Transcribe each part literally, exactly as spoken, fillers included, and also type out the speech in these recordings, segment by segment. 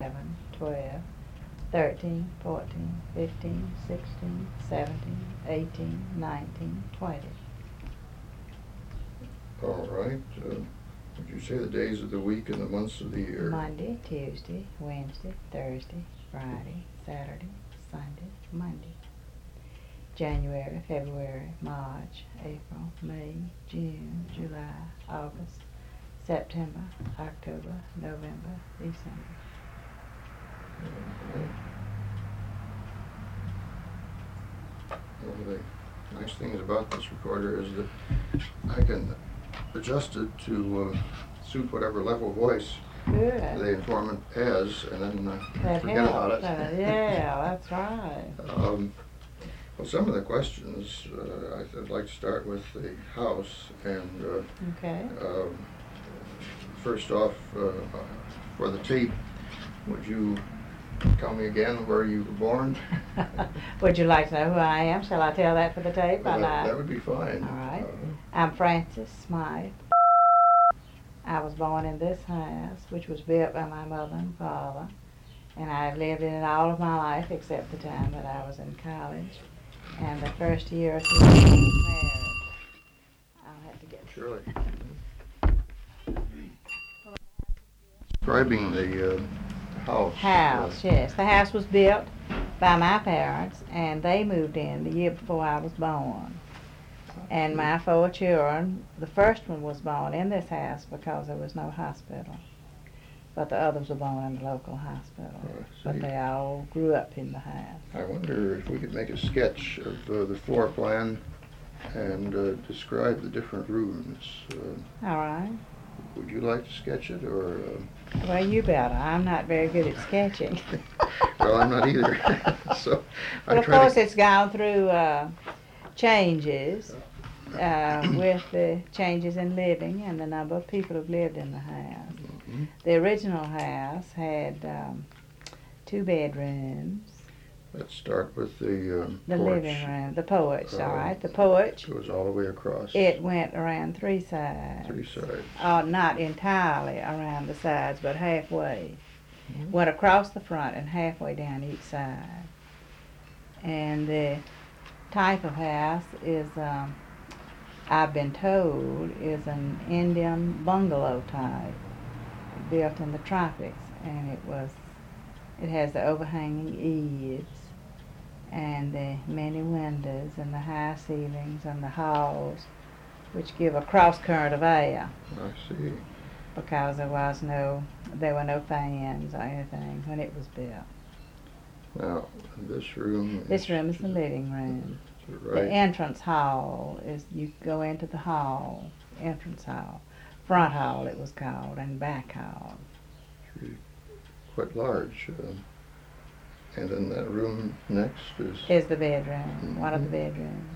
eleven, twelve, thirteen, fourteen, fifteen, sixteen, seventeen, eighteen, nineteen, twenty. All right. Uh, would you say the days of the week and the months of the year? Monday, Tuesday, Wednesday, Thursday, Friday, Saturday, Sunday, Monday. January, February, March, April, May, June, July, August, September, October, November, December. Okay. One of the nice things about this recorder is that I can adjust it to uh, suit whatever level voice Good. the informant has, and then uh, That forget about it. helps. Uh, yeah, that's right. Um, well, some of the questions, uh, I- I'd like to start with the house, and uh, Okay. um, first off, uh, for the tape, would you tell me again where you were born? Would you like to know who I am? Shall I tell that for the tape? Well, or that, not? that would be fine. All right. Uh, I'm Frances Smythe. I was born in this house, which was built by my mother and father, and I've lived in it all of my life except the time that I was in college. And the first year or two I was married. I'll have to get Surely. Describing the uh, house. house. uh, Yes, the house was built by my parents, and they moved in the year before I was born. And my four children, the first one was born in this house because there was no hospital. But the others were born in the local hospital. Oh, I But see. they all grew up in the house. I wonder if we could make a sketch of uh, the floor plan and uh, describe the different rooms. Uh, All right. would you like to sketch it, or? Uh, Well, you better. I'm not very good at sketching. well, I'm not either. so But I of try course, to. it's gone through uh, changes uh, with the changes in living and the number of people who've lived in the house. Mhm. The original house had um, two bedrooms, Let's start with the um, the porch. living room, the porch, all Uh, right. The porch, It goes all the way across. it went around three sides. Three sides. Uh, not entirely around the sides, but halfway. Mhm. Went across the front and halfway down each side. And the type of house is, um, I've been told, is an Indian bungalow type, built in the tropics, and it was, it has the overhanging eaves and the many windows and the high ceilings and the halls, which give a cross current of air I see. because there was no, there were no fans or anything when it was built. Now, this room. This room is the living room. Right. The entrance hall is, you go into the hall, entrance hall. Front hall it was called, and back hall. Quite large. Uh, and then that room next is. Is the bedroom, one of the bedrooms.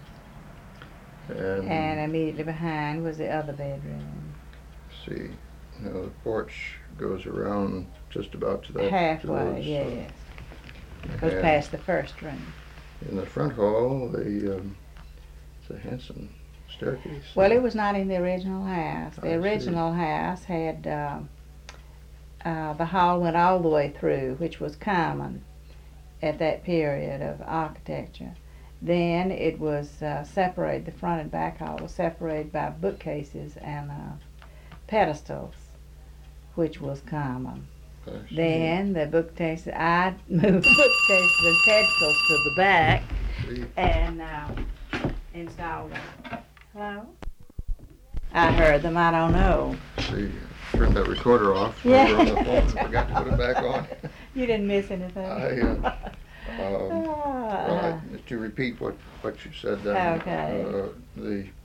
And, And immediately behind was the other bedroom. see, now the porch goes around just about to that. to Halfway, those, uh, yes. Goes and past the first room. In the front hall, the um, it's a handsome staircase. Well, it was not in the original house. The I see. original house had, uh, uh, the hall went all the way through, which was common at that period of architecture. Then it was uh, separated, the front and back hall was separated by bookcases and uh, pedestals, which was common. I see. Then the bookcases, I moved bookcases and pedestals to the back See, and uh, installed them. Hello? I heard them, I don't know. see, turned that recorder off. Yeah. We were on the phone and forgot to put it back on. You didn't miss anything. I, uh, um, Ah. Well, I- to repeat what, what you said then. Okay. Uh, the